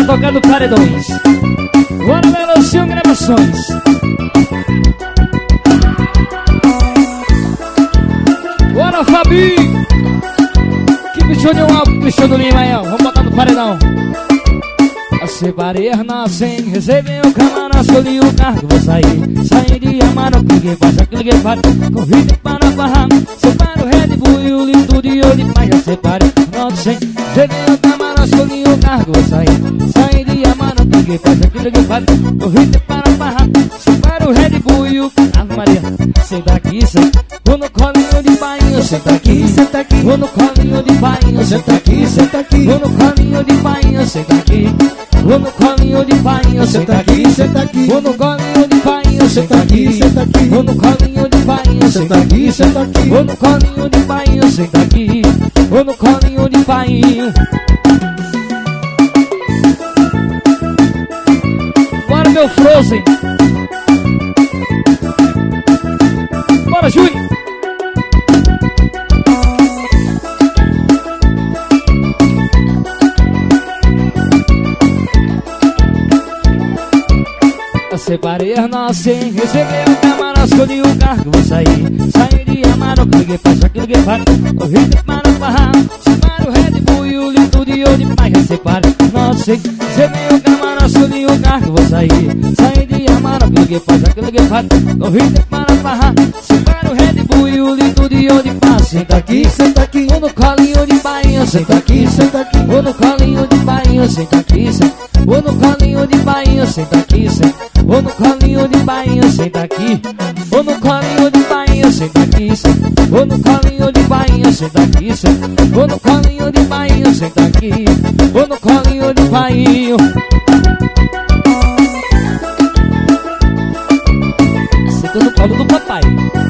tá tocando paredões. Bora, Melocinho Gravações. Bora, Fabi. Que bichão de um álbum, bichão do Lima aí, ó. Vamos botar no paredão. A separei sem receber o camarão, escolhi o carro, vou sair de Amaro, cliquei, passa, cliquei, para, corrida para a barra, separa o Red Bull e o litro de ouro de paz, já separei sem receber o camarão, escolhi o carro, vou sair de Amaro, cliquei, passa, cliquei, para, corrida para a barra, separa o Red Bull e o Ave Maria, senta aqui, senta, vou no colinho de bainho, senta aqui, senta aqui, vou no colinho de bainho, senta aqui, senta aqui, vou no colinho de bainho, senta aqui. Vou no colinho de bainho, senta aqui, senta aqui. Vou no colinho de bainho, senta aqui, senta aqui. Vou no colinho de bainho, senta aqui, senta aqui. Vou no colinho de bainho, senta aqui. Vou no colinho de bainho. Bora, meu Frozen. Bora, Júnior. Separei as nossas sem receber o camarão, escolhi o carro, vou sair de Amaro, cliquei, passa, cliquei, para, corrida para a barra, separa o Red Bull e o litro de ouro de paz, já separei as nossas sem receber o camarão, escolhi o carro, vou sair de Amaro, cliquei, passa, cliquei, para, corrida para a barra, separa o Red Bull e o litro de ouro de paz, senta aqui, senta aqui, vou no colinho de bainho, senta aqui, senta aqui, vou no colinho de bainho, senta aqui, senta, vou no colinho de bainho, senta aqui, senta. Vou no colinho de bainho, senta aqui. Vou no colinho de bainho, senta aqui, senta. Vou no colinho de bainho, senta aqui, senta. Vou no colinho de bainho, senta aqui. Vou no colinho de bainho. Senta no colo do papai.